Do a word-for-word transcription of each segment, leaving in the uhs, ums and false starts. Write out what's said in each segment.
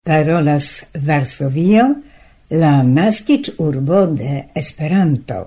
Parolas Varsovio, la naskiĝurbo de Esperanto.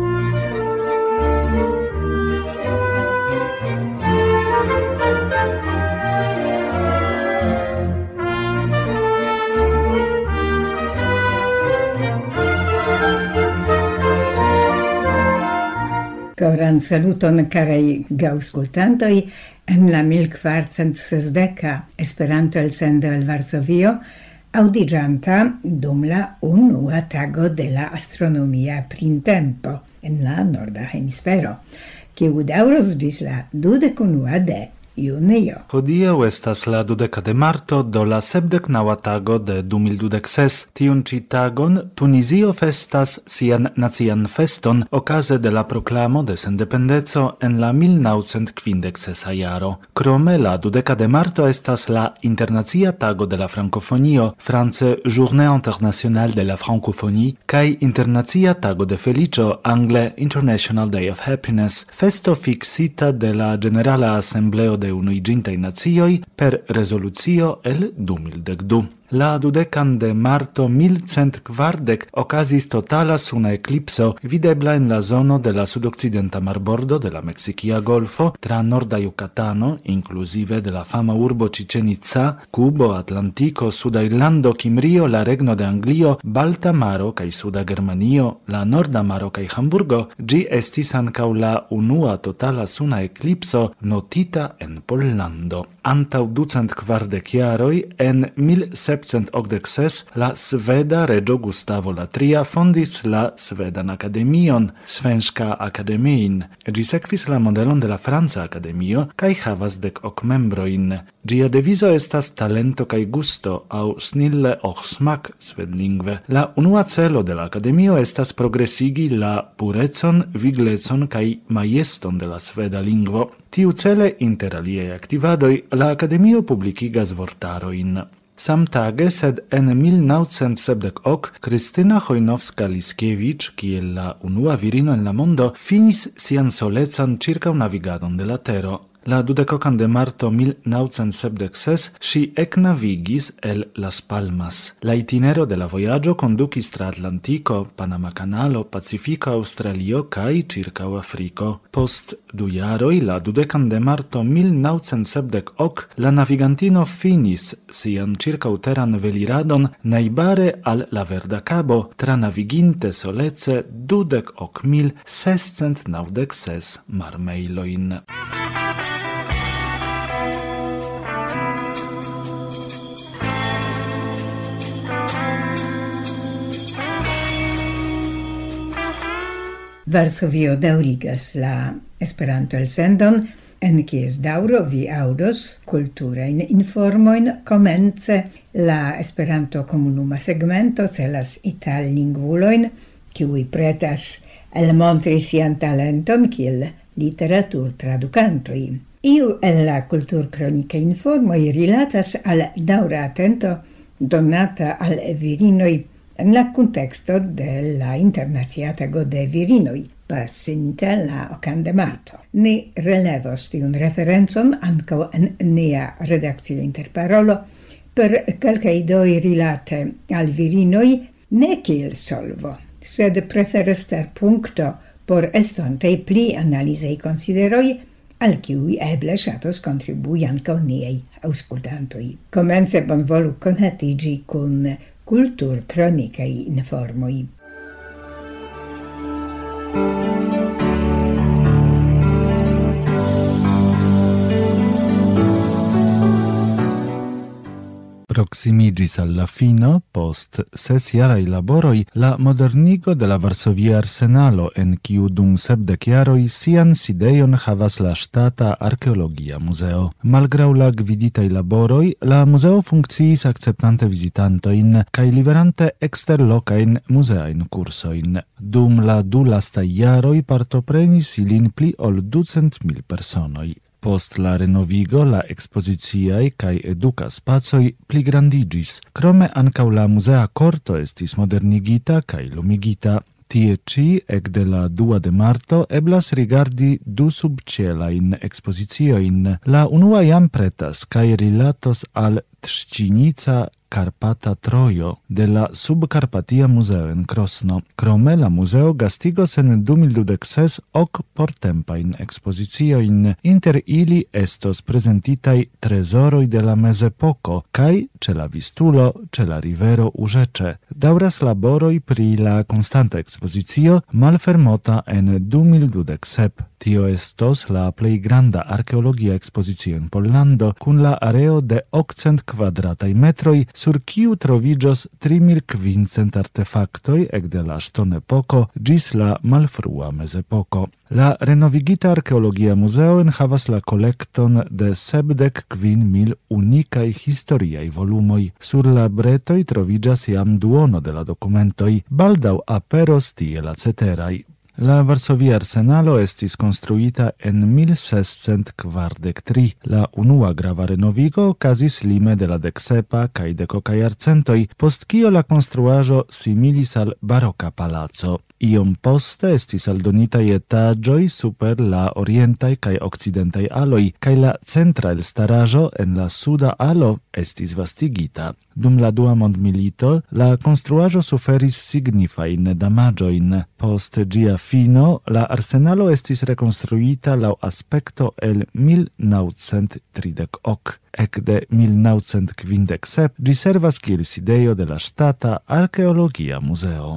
Koran saluton carei gaŭskultantoj en la mil kvarcent sesdeka Esperanto elsendo el Varsovio, audiĝanta dum la unua tago de la astronomia printempo en la norda hemisfero, kiu daŭros ĝis la dudek-unua de junio. Hodiaŭ estas la dudeka de marto do la sepdek-naŭa tago de du mil dudek ses. Tiun ĉi tagon Tunizio festas sian nacian feston okaze de la proklamo de sendependeco en la mil naŭcent kvindek sesa jaro. Krome la dudeka de marto estas la internacia tago de la frankofonio, france Journée internationale de la francophonie, kaj internacia tago de feliĉo, angle International Day of Happiness, festo fiksita de la Ĝenerala Asembleo de Unuiĝintaj Nacioj per rezolucio el du mil dek du. La dudekan de marto mil cent kvardek okazis totala suna eklipso videbla en la zono de la sudokcidenta marbordo de la Meksikia Golfo tra norda Yucatano, inkluzive de la fama urbo Chichen Itza, Kubo, Atlantiko, Suda Irlando, Kimrio, la Regno de Anglio, Balta Maro kaj Suda Germanio, la Norda Maro kaj Hamburgo. Ĝi estis ankaŭ la unua totala suna eklipso notita en Pollando. Antaŭ ducent kvardek jaroj en mil sepcent okdek ses la sveda reĝo Gustavo la tria fondis la Svedan Akademion, Svenska Akademin. Ĝi sekvis la modelon de la Franca Akademio kaj havas dek ok membrojn. Ĝia devizo estas talento kaj gusto aŭ snille och smak svedlingve. La unua celo de la Akademio estas progresigi la purecon, viglecon kaj majeston de la sveda lingvo. Tiucele inter aliaj aktivadoj la Akademio publikigas vortarojn. Samtage, sed en mil naŭcent sepdek ok, Krystyna Chojnowska-Liskiewicz, kiel la unua virino en la mondo, finis sian solecan ĉirkaŭnavigadon de la tero. La dudekokan de marto mil naŭcent sepdek ses ŝi eknavigis el Las Palmas. La itinero de la vojaĝo kondukis tra Atlantiko, Panama Kanalo, Pacifiko, Aŭstralio kaj ĉirkaŭ Afriko. Post du jaroj, la dudekan de marto mil naŭcent sepdek ok, la navigantino finis sian ĉirkaŭteran veliradon najbare al la Verda Kabo, tranaviginte solece dudek ok mil sescent naŭdek ses marmejlojn. Varsovio daŭrigas la Esperanto elsendon, en kies daŭro vi aŭdos kulturajn informojn. Komence la Esperanto komunuma segmento celas itallingvulojn, kiuj pretas elmontri sian talenton kiel literaturtradukantoj. Iu el la kulturkronikaj informoj rilatas al daŭra atento donata al virinoj en la contexto de la Internacia Tago de Virinoj, pasinta la okan de marto. Ni relevos tiun referencon ankaŭ en nia redakcia interparolo per kelkaj idoj rilate al virinoj, ne kiel solvo, sed prefere starpunkto por estontaj pli analizaj konsideroj, al kiuj eble ŝatos kontribui ankaŭ niaj aŭskultantoj. Komence bonvolu konatiĝi kun kulturkronikaj informoj. Proximigis alla fino, post ses jaraj laboroj, la modernigo de la Varsovia Arsenalo, en kiu dum sepdek jaroj sian sidejon havas la Ŝtata Arkeologia Muzeo. Malgraŭ la gviditaj laboroj, la muzeo funkciis akceptante vizitantojn kaj liverante eksterlokajn muzeajn kursojn. Dum la du lastaj jaroj partoprenis ilin pli ol ducent mil personoj. Post la renovigo la ekspoziciaj kaj eduka spacoj pligrandiĝis. Krome ankaŭ la muzea korto estis modernigita kaj lumigita. Tie ĉi ekde la dua de marto eblas rigardi du subĉielajn ekspoziciojn. La unua jam pretas kaj rilatos al Trzcinica Carpata Trojo de la Subcarpatia Museo en Krosno. Krome la museo gastigos en du mil dudek ses ok portempain expozicioin. Inter ili estos presentitai trezoroi de la mezepoko, kai ce la Vistulo, ce la rivero Urzece. Dauras laboroi pri la constanta expozicio malfermota en du mil dudek sep. Tio estos la plei granda archeologia expozicio in Pollando, cun la areo de okcent quadratai metroi, sur kiu troviĝos tri mil kvincent artefaktoj ekde la ŝtonepoko ĝis la malfrua mezepoko. La renovigita arkeologia muzeo enhavas la kolekton de sepdek kvin mil unikaj historiaj volumoj. Sur la bretoj troviĝas jam duono de la dokumentoj, baldaŭ aperos tie la ceteraj. La Varsovia Arsenalo estis konstruita en mil sescent kvardek tri. La unua grava renovigo okazis lime de la deksepa kaj dekoka jarcentoj, post kio la konstruaĵo similis al baroka palaco. Iom poste estis aldonitaj etaĝoj super la orientaj kaj okcidentaj aloj, kaj la centra elstaraĵo en la suda alo estis vastigita. Dum la dua mondmilito, la konstruaĵo suferis signifajn damaĝojn. Post ĝia fino, la arsenalo estis rekonstruita laŭ aspekto el mil naŭcent tridek ok. Ekde mil naŭcent kvindek sep ĝi servas kiel sidejo de la ŝtata arkeologia muzeo.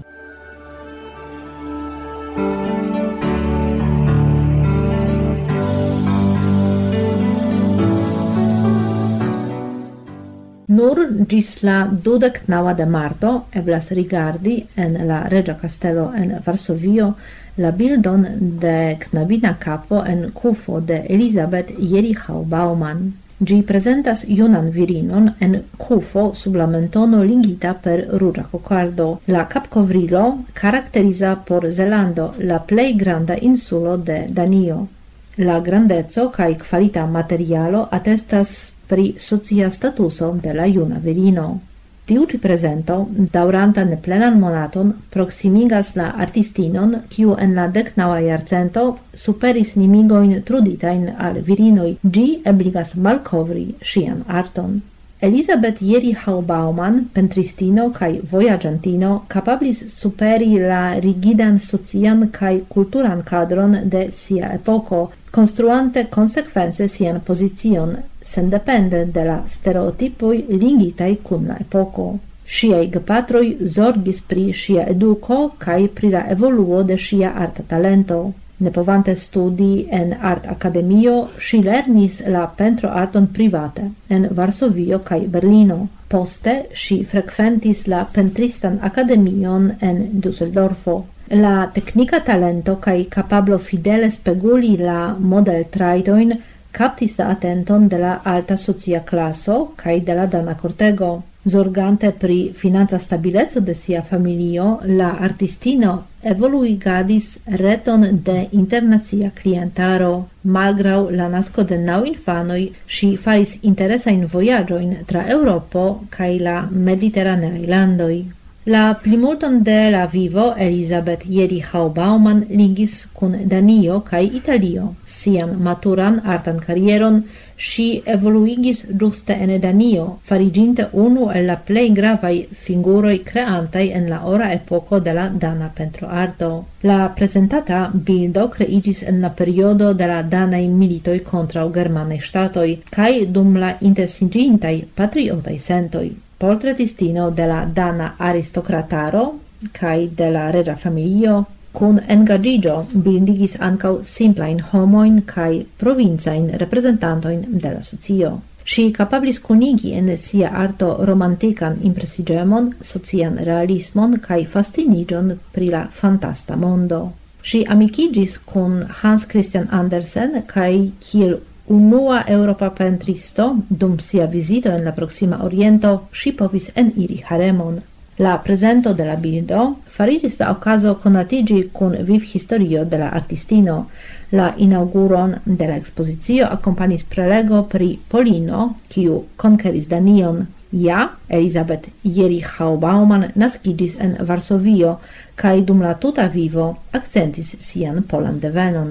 Nur ĝis la dudek naŭa de marto eblas rigardi en la Reĝa Kastelo en Varsovio la bildon de knabina kapo en kufo de Elisabeth Jerichau-Baumann. Ĝi prezentas junan virinon en kufo sub la mentono ligita per ruĝa kokardo. La kapkovrilo karakteriza por Zelando la plej granda insulo de Danio. La grandeco kaj kvalita materialo atestas pri socia statuso de la juna virino. Tiu ĉi prezento, daŭranta neplenan monaton, proksimigas la artistinon, kiu en la deknaŭa jarcento superis limigojn truditajn al virinoj. Ĝi ebligas malkovri ŝian arton. Elisabeth Jerichau-Baumann, pentristino kaj vojaĝantino, kapablis superi la rigidan socian kaj kulturan kadron de sia epoko, konstruante konsekvence sian pozicion, sendepende de la stereotipoj ligitaj kun la epoko. Ŝiaj gepatroj zorgis pri ŝia eduko kaj pri la evoluo de ŝia arta talento. Ne povante studi en art-akademio, ŝi lernis la pentroarton private en Varsovio kaj Berlino. Poste ŝi frekventis la pentristan akademion en Düsseldorfo. La teknika talento kaj kapablo fidele speguli la modeltrajtojn captis la atenton de la alta socia klaso kaj de la dana kortego. Zorgante pri financa stabileco de sia familio, la artistino evoluigadis reton de internacia klientaro. Malgraŭ la nasko de naŭ infanoj, ŝi faris interesajn vojaĝojn tra Eŭropo kaj la mediteraneaj landoj. La plimulton de la vivo Elisabeth Jerichau-Baumann ligis kun Danio kaj Italio. Sian maturan artan karieron ŝi evoluigis ĝuste en Danio, fariĝinte unu el la plej gravaj figuroj kreantaj en la ora epoko de la dana pentroarto. La prezentata bildo kreiĝis en la periodo de la danaj militoj kontraŭ germanaj ŝtatoj kaj dum la intensiĝintaj patriotaj sentoj. Portretistino de la dana aristokrataro kaj de la reĝa familio, kun engaĝiĝo bildigis ankaŭ simplajn homojn kaj provincajn reprezentantojn de la socio. Ŝi kapablis kunigi en sia arto romantikan impresiĝemon, socian realismon kaj fasciniĝon pri la fantasta mondo. Ŝi amikiĝis kun Hans Christian Andersen kaj kiel unua Eŭropa pentristo dum sia vizito en la Proksima Oriento ŝi povis eniri haremon. La prezento de la bildo fariĝis la okazo konatiĝi kun vivhistorio de la artistino. La inauguron de la ekspozicio akompanis prelego pri Polino, kiu konkeris Danion. Ja, Elisabeth Jerichau-Baumann naskiĝis en Varsovio kaj dum la tuta vivo akcentis sian polan devenon.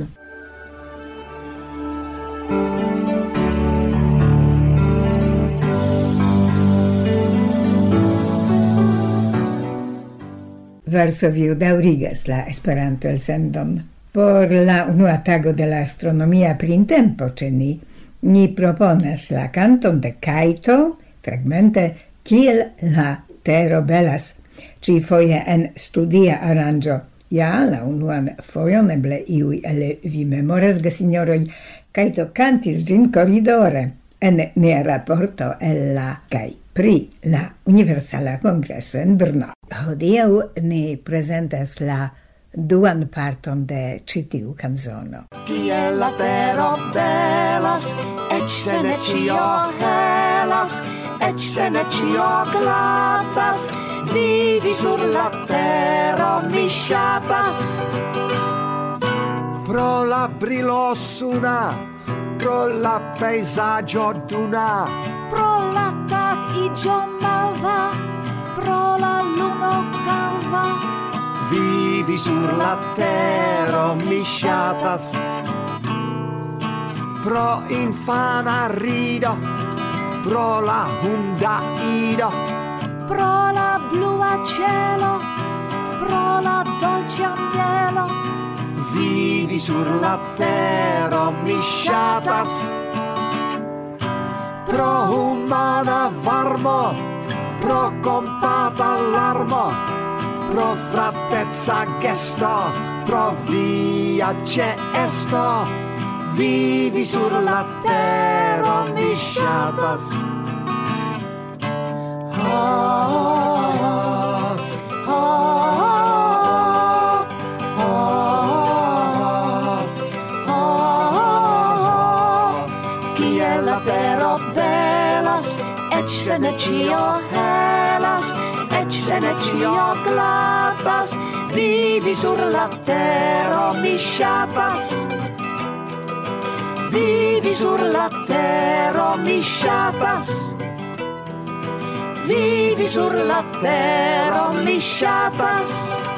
Varsovio daŭrigas la Esperanto elsendon. Por la unua tago de la astronomia printempo ĉe ni, ni proponas la canton de Kaito, fragmente Kiel la tero belas, ci foje en studia aranĝo. Ja, la unuan fojon eble iuj el vi memoras, gesignoroj, Kaito cantis ĝin koridore en nia raporto el la kaj pri la Universala Kongreso en Brno. Hodiaŭ ni prezentas la duan parton de ĉi tiu kanzono. Kiel la tero belas, eĉ se ne ĉio helas, eĉ se ne ĉio glatas, vivi sur la tero mi ŝatas. Pro la brilo suna, pro la pejzaĝo duna, pro la tagigio malva, pro la luno calva, vivi sur la tero mi ŝatas. Pro infana rido, pro la hunda ido, pro la blua cielo, pro la dolĉa mielo, vivi sur la tero mi ŝatas. Pro humana varmo, pro kompata larmo, pro frateca gesto, pro via ĉeesto, vivi sur la tero mi ŝatas. Ah, ah, ah, ah, kiel la tero belas, eĉ se ne ĉio helas, eĉ se ne ĉio glatas, vivi sur la tero mi ŝatas. Vivi sur la tero mi ŝatas. Vivi sur la tero mi ŝatas.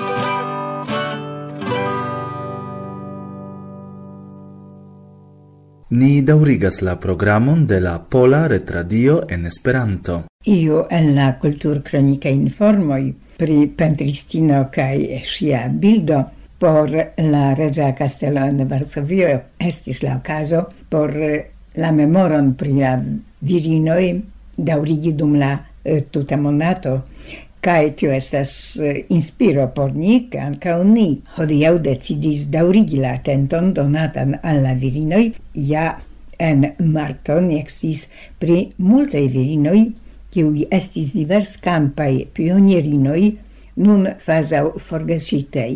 Ni daŭrigas la programon de la Pola Retradio en Esperanto. Io en la kulturkronikaj informoj pri pentristino kaj ŝia bildo por la Reĝa Kastelo en Varsovio estis la okazo por la memoron pri la virinoj daŭrigi dum la eh, tuta monato, kaj tio estas eh, inspiro por ni, kaj ankaŭ ni hodiaŭ decidis daŭrigi la atenton donatan al la virinoj. Ja en marto ni ekscis pri multaj virinoj, kiuj estis diverskampaj pionierinoj, nun kvazaŭ forgesitaj.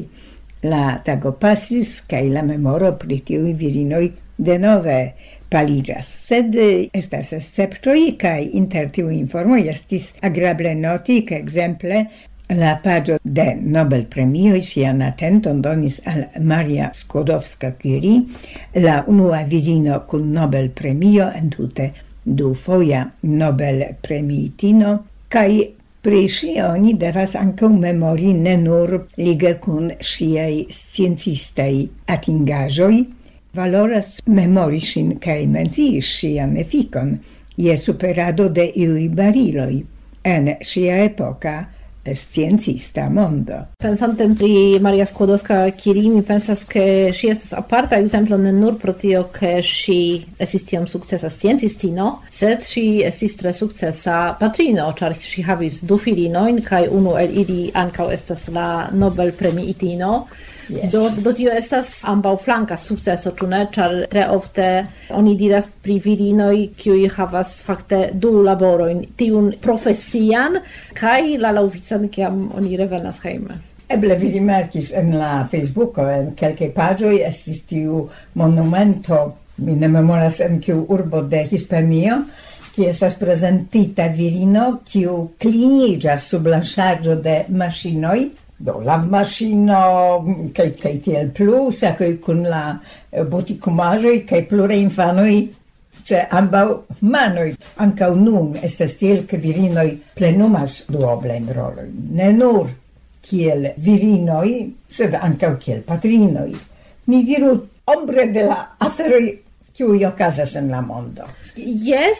La tago passis, kaj la memoro pri tiuj virinoj denove paliĝas. Sed estas esceptoj, kaj inter tiuj informoj estis agrable noti, ke ekzemple la paĝo de Nobel-premioj sian atenton donis al Maria Skłodowska-Curie, la unua virino kun Nobel-premio, entute dufoja Nobel-premiitino, kaj pri ŝi oni devas ankaŭ memori ne nur lige kun ŝiaj sciencistaj atingaĵoj, valoras memori ŝin kaj mencii ŝian efikon je superado de iuj bariloj en ŝia epoka sciencista mondo. Pensante pri Maria Skłodowska-Curie, mi pensas ke ŝi estas aparta ekzemplo ne nur pro tio ke ŝi estis tiom sukcesa sciencistino, sed ŝi estis tre sukcesa patrino, ĉar ŝi havis du filinojn kaj unu el ili ankaŭ estas la Nobel-premiitino. Yes. Do, do tio estas ambaŭ flanka sukceso, ĉu ne? Ĉar tre ofte oni diras pri virinoj, kiuj havas fakte du laborojn, tiun profesian kaj la laŭvican, kiam oni revenas hejme. Eble vi rimarkis en la Facebooko, en kelkaj paĝoj estis tiu monumento, mi ne memoras en kiu urbo de Hispanio, kie estas prezentita virino, kiu kliniĝas sub la ŝarĝo de maŝinoj, do lavmaŝino kaj kaj tiel plu, sakoj kun la botikumaĵoj kaj pluraj infanoj ĉe ambaŭ manoj. Ankaŭ nun estas tiel, ke virinoj plenumas duoblajn rolojn, ne nur kiel virinoj, sed ankaŭ kiel patrinoj. Ni diru ombre de la aferoj kiuj okazas en la mondo. Yes,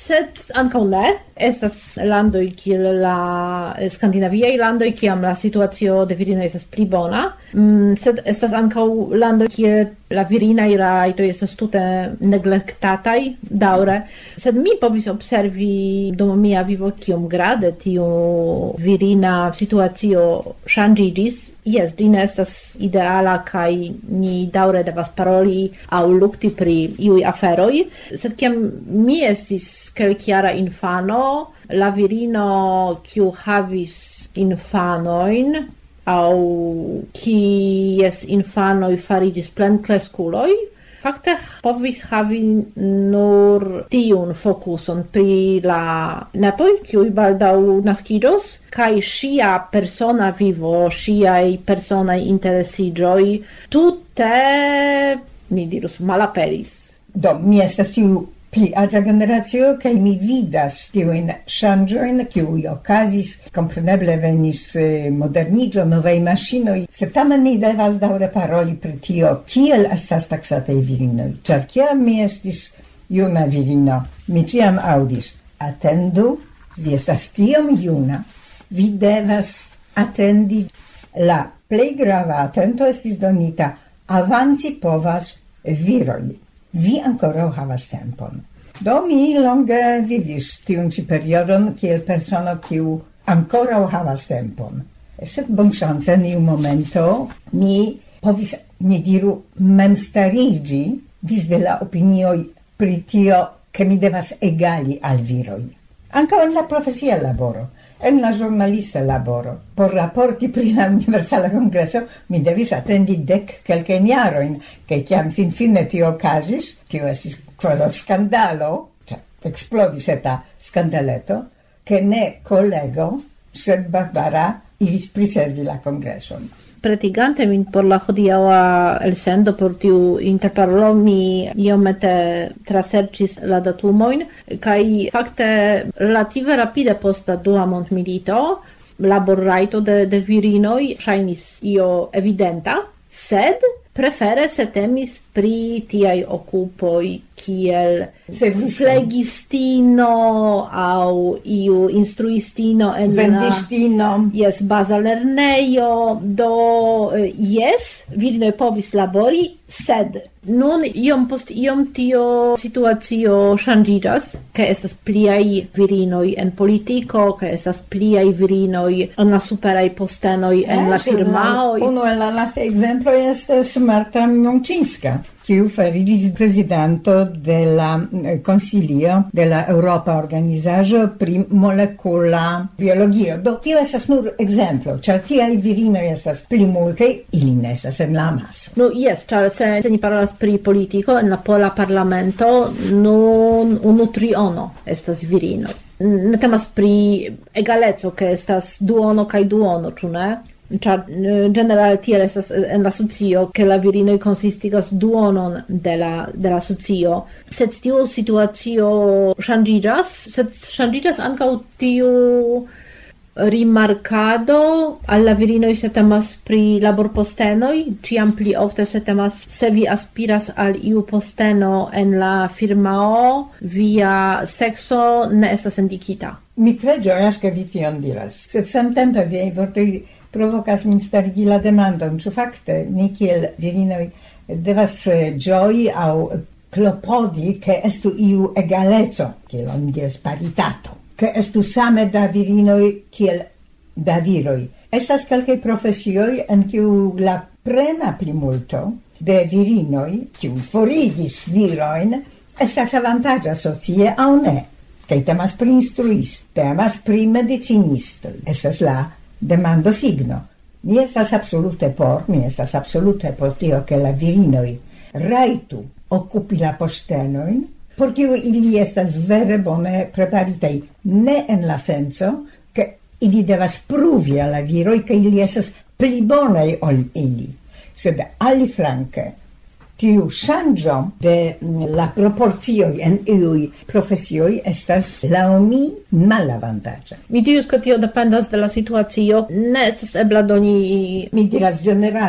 sed ankaŭ ne. Estas landoj kiel la skandinaviaj landoj, kiam la situacio de virinoj estas pli bona, mm, sed estas ankaŭ landoj, kie la virinaj rajtoj estas tute neglektataj daŭre. Sed mi povis observi dum mia vivo kiom grade tiu virina situacio ŝanĝiĝis. Yes, ĝi ne estas ideala kaj ni daŭre devas paroli aŭ lukti pri iuj aferoj, sed kiam mi estis kelkjara infano, la virino kiu havis infanojn aŭ kies infanoj fariĝis plenkreskuloj, fakte povis havi nur tiun fokuson pri la nepoj, kiuj baldaŭ naskiĝos, kaj ŝia persona vivo, ŝiaj personaj interesiĝoj tute, mi dirus, malaperis. Do, mi estas tiu pli aĝa generacio, kaj mi vidas tiujn ŝanĝojn, kiuj okazis, kompreneble venis moderniĝo, novaj maŝinoj, sed tamen ni devas daŭre paroli pri tio, kiel estas taksataj virinoj. Ĉar kiam mi estis juna virino, mi ĉiam aŭdis: atendu, vi estas tiom juna, vi devas atendi. La plej grava atento estis donita: avanci povas viroj. Vi ankoraŭ havas tempon. Do mi longe vivis tiun ĉi periodon kiel persono kiu ankoraŭ havas tempon. Sed bonŝance en iu momento mi povis, ni diru, memstariĝi disde la opinioj pri tio, ke mi devas egali al viroj. Ankaŭ en la profesia laboro, en la ĵurnalista laboro. Por raporti pri la Universala Kongreso mi devis atendi dek kelkajn jarojn, kaj kiam finfine tio okazis, tio estis kvazaŭ skandalo, ĉar eksplodis eta skandaleto, ke ne kolego, sed Barbara iris priservi la kongreson. Pretigante min por la hodiaŭa elsendo por tiu interparolo, mi iomete traserĉis la datumojn, kaj fakte relative rapide post la dua mondmilito laborrajto de, de virinoj ŝajnis io evidenta, sed prefere se temis pri tiaj okupoj kiel flegistino aŭ iu instruistino en vendistino, la yes, baza lernejo. Do yes, virinoj povis labori, sed nun iom post iom tio situacio ŝanĝiĝas, ke estas pliaj virinoj en politiko, ke estas pliaj virinoj en la superaj postenoj en la firmaoj. Unu el la lastaj ekzemploj estas Marta Mączyńska, kiu fariĝis prezidanto de la Konsilio de la Eŭropa Organizaĵo pri molekula biologio. Do tio estas nur ekzemplo, ĉar tiaj virinoj estas pli multaj, ili ne estas en la amaso. No jes, ĉar se, se ni parolas pri politiko en la pola parlamento, nun unu triono estas virinoj. Ne temas pri egaleco, ke estas duono kaj duono, ĉu ne? Ĉar generale tiel estas en la socio, ke la virinoj konsistigas duonon de la, de la socio. Sed tiu situacio ŝanĝiĝas, sed ŝanĝiĝas ankaŭ tiu rimarkado al la virinoj se temas pri laborpostenoj, ĉiam pli ofte se temas, se vi aspiras al iu posteno en la firmao, via sekso ne estas indikita. Mi tre ĝojas, ke vi tion diras, sed samtempe viaj vortoj provocas min starigi la demandon, ĉu fakte ni kiel virinoj devas ĝoji aŭ klopodi, ke estu iu egaleco, kiel oni diras paritato, ke estu same da virinoj kiel da viroj. Estas kelkaj profesioj en kiu la plena plimulto de virinoj, kiuj forigis virojn, estas avantaĝa socie aŭ ne. Kaj temas pri instruistoj, temas pri medicinistoj. Estas la demando signo. Mi estas absolute por, mi estas absolute por tio, che la virinoi raitu occupi la postenojn, por kiu ili estas vere bone preparitaj, ne en la senso, che ili devas pruvi al la viroj, che ili estas pli bonaj ol ili. Sed aliflanke, tiu ŝanĝo de la proporcioj en iuj profesioj estas laŭ mi malavantaĝa. Mi dirus, ke tio dependas de la situacio. Ne estas ebla doni... Mi diras ĝenerale.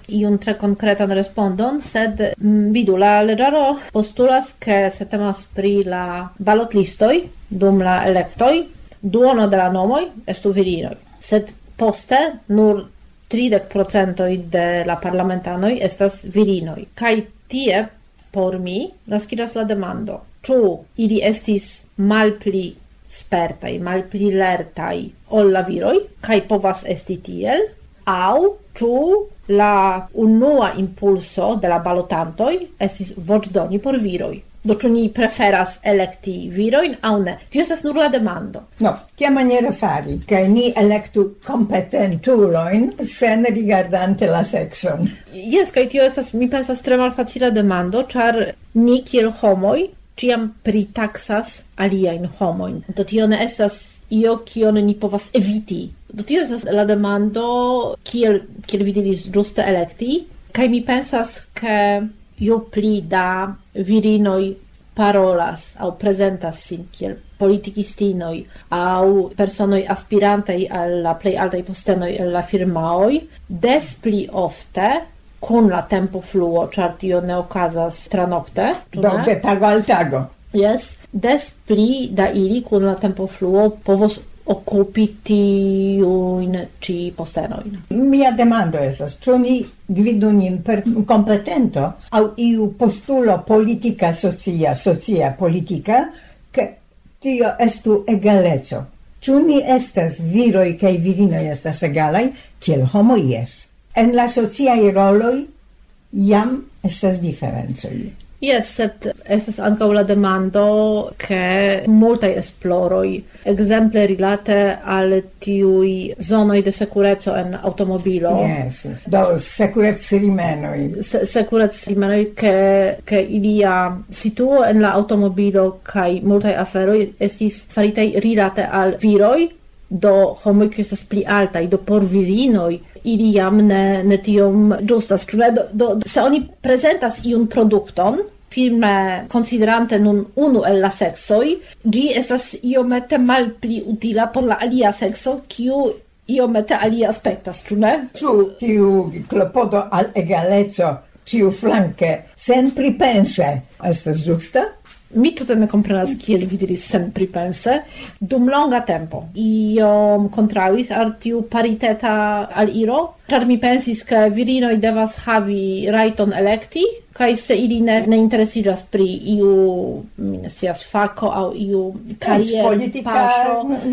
iun tre concretan respondon, sed mm, vidu, la leĝaro postulas ke se temas pri la balotlistoj dum la elektoj, duono de la nomoj estu virinoj, sed poste nur tridek procentoj de la parlamentanoj estas virinoj. Kaj tie por mi naskiĝas la demando, ĉu ili estis malpli spertaj, malpli lertaj ol la viroj, kaj povas esti tiel, aŭ ĉu la unua impulso de la balotantoj estis voĉdoni por viroj. Do ĉu ni preferas elekti virojn aŭ ne? Tio estas nur la demando. No, kia maniera fari, kaj ni elektu kompetentulojn sen rigardante la sekson? Jes, kaj tio estas, mi pensas, tre malfacila demando, ĉar ni kiel homoj ĉiam pritaksas aliajn homojn. Do tio ne estas io kion ni povas eviti. Do tio estas la demando, kiel, kiel vi diris, ĝuste elekti, kaj mi pensas, ke jo pli da virinoj parolas aŭ prezentas sin kiel politikistinoj aŭ personoj aspirantaj al la plej altaj postenoj el la firmaoj, des pli ofte kun la tempofluo, ĉar tio ne okazas tranokte. Do de tago al tago. Yes, des pli da ili kun la tempofluo povos okupi tiujn ĉi postenojn. Mia demando estas, ĉu ni gvidu nin per kompetento aŭ iu postulo politika, socia, socia politika, ke tio estu egaleco. Ĉu ni estas viroj kaj virinoj estas egalaj, kiel homoj jes. En la sociaj roloj jam estas diferencoj. Yes, sed estas ankaŭ la demando, ke multaj esploroj, ekzemple rilate al tiuj zonoj de sekureco en aŭtomobilo. Yes, yes. Do sekurecrimenoj. Se, sekurecrimenoj, ke, ke ilia situo en la aŭtomobilo kaj multaj aferoj estis faritaj rilate al viroj, do homoj kiuj estas pli altaj, do por virinoj ili jam ne, ne tiom ĝustas. Do, do, se oni prezentas iun produkton, filme konsiderante nun unu el la seksoj, ĝi estas iomete malpli utila por la alia sekso, kiu iomete alia aspektas, ĉu ne? Ĉu tiu klopodo al egaleco ĉiuflanke senpripense estas ĝusta? Mi tute ne komprenas, kiel vi diris senpripense. Dum longa tempo iom kontraŭis al tiu pariteta aliro, ĉar mi pensis, ke virinoj devas havi rajton elekti, kaj se ili ne, ne interesiĝas pri iu, mi ne scias, fako aŭ iu karierpaŝo,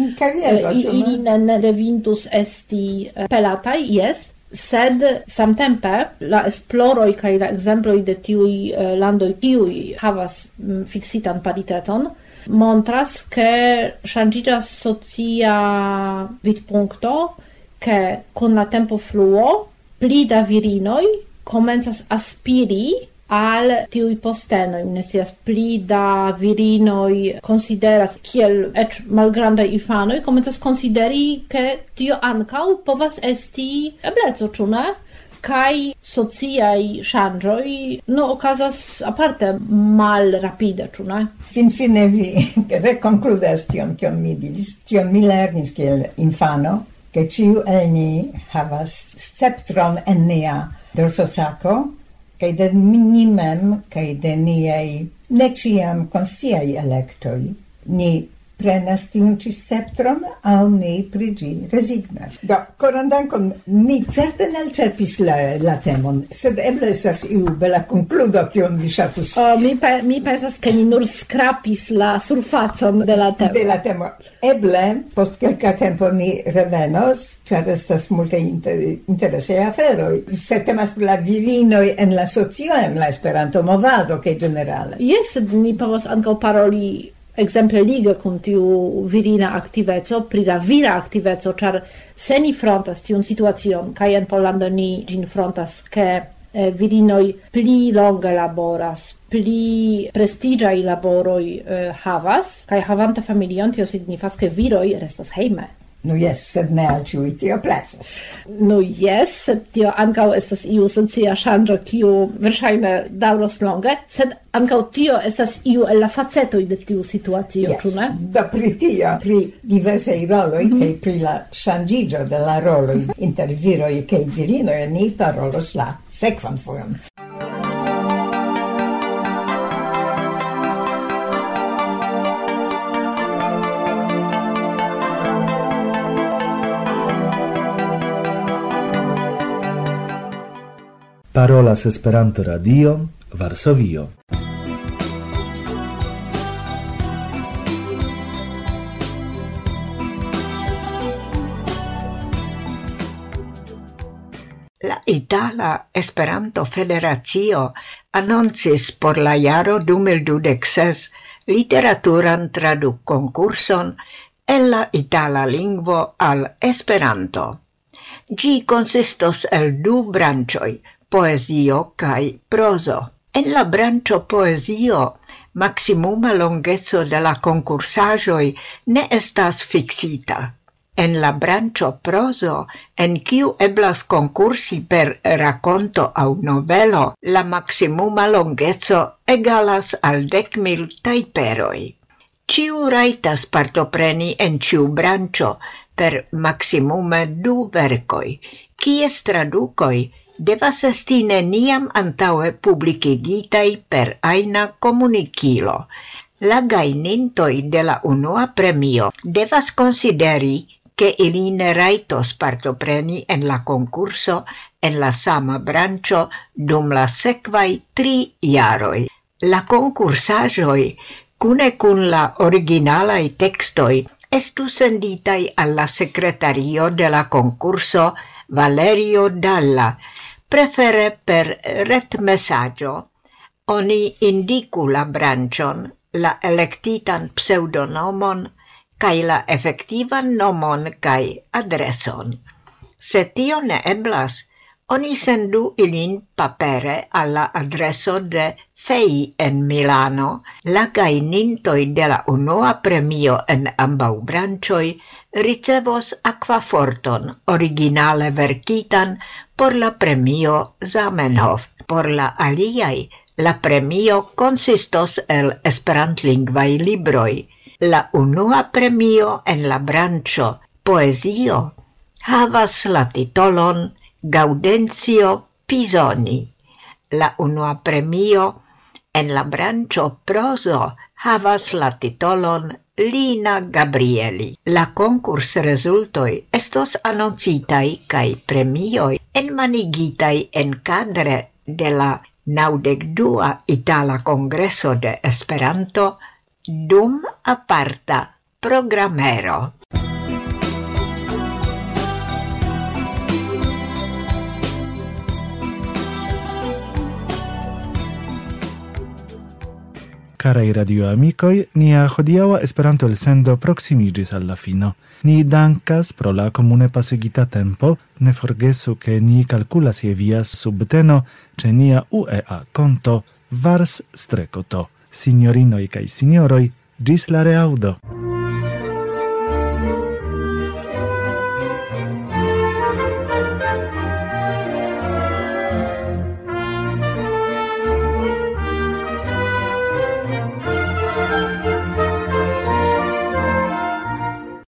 ili ne, ne devintus esti pelataj, jes. Sed samtempe la esploroj kaj la ekzemploj de tiuj eh, landoj kiuj havas mm, fiksitan pariteton montras, ke ŝanĝiĝas socia vidpunkto, ke kun la tempofluo pli da virinoj komencas aspiri al tiuj postenoj. Ne scias, pli da virinoj konsideras kiel eĉ malgrandaj infanoj, komencas konsideri, ke tio ankaŭ povas esti ebleco, ĉu ne? Kaj sociaj ŝanĝoj no okazas aparte malrapide, ĉu ne? Finfine vi rekonkludas tion, kion mi diris, kion mi lernis kiel infano, ke ĉiu el ni havas sceptron en nia dorsosako, kaj de ni mem, kaj de niaj ne ĉiam konsciaj elektoj. Ni prenas tiun ĉi sceptron aŭ ni pri ĝi rezignas. Do, koran dankon, ni certe ne elĉerpis la, la temon, sed eble estas iu bela konkludo, kion vi ŝatus. Oh, mi, pe, mi pensas, ke ni nur skrapis la surfacon de la temo. De la temo. Eble, post kelka tempo ni revenos, ĉar estas multaj inter, interesaj aferoj. Se temas pri la virinoj en la socio, en la Esperanto-movado, kaj ĝenerale. Jes, sed ni povas ankaŭ paroli exemple lige kun tiu virina aktiveco, pri la vira aktiveco, ĉar se ni frontas tiun situacion, kaj en Pollando ni ĝin frontas, ke eh, virinoj pli longe laboras, pli prestiĝaj laboroj eh, havas, kaj havante familion, tio signifas, ke viroj restas hejme. No jes, sed ne al ciui tio placas. No jes, sed tio ancau estas iu socia ŝanĝo kiu verŝajne daŭros longe, sed ancau tio estas iu el la facetoj de tiu situacio, Yes. ĉu ne? Do pri tio, pri diversaj roloj mm -hmm. kaj pri la ŝanĝiĝo de la roloj inter viroj kaj virinoj, ni parolos la sekvan fojon. Parolas Esperanto Radio, Varsovio. La Itala Esperanto Federacio annoncis por la jaro du mil dudek ses literaturan traduk konkurson el la itala lingvo al Esperanto. Gi consistos el du branĉoj, poezio kai prozo. En la branĉo poezio, maximuma longeco de la konkursaĵoj ne estas fiksita. En la branĉo prozo, en kiu eblas konkursi per rakonto aŭ novelo, la maximuma longeco egalas al dek mil tajperoj. Ciu rajtas partopreni en ciu branĉo per maximume du verkoj, kies tradukoj devas esti neniam antaŭe publikigitaj per ajna komunikilo. La gajnintoj de la unua premio devas konsideri che ili ne rajtos partopreni en la konkurso en la sama branĉo dum la sekvaj tri jaroj. La konkursaĵoj kune kun la originalaj tekstoj estu senditaj al la sekretario de la konkurso Valerio Dalla, prefere per retmesaĝo. Oni indiku la branĉon, la elektitan pseudonomon kaj la efektivan nomon kaj adreson. Se tio ne eblas, oni sendu ilin papere al la adreso de Fei en Milano. La gajnintoj de la unua premio en ambaŭ branĉoj ricevos akvaforton originale verkitan por la premio Zamenhof. Por la aliaj, la premio konsistos el esperantlingvaj libroj. La unua premio en la branĉo poezio havas la titolon Gaudencio Pisoni. La unua premio en la branĉo prozo havas la titolon Lina Gabrieli. La konkursrezultoj estos anoncitaj kaj premioj enmanigitaj enkadre de la naŭdek dua Itala Kongreso de Esperanto dum aparta programero. Caraj radioamikoj, nia hodiaŭa Esperanto elsendo proksimiĝis al la fino. Ni dankas pro la komune pasigita tempo, ne forgesu ke ni kalkulas je via subteno ĉe nia U E A konto Vars streco to. Signorinoj kaj sinjoroj, ĝis la reaŭdo.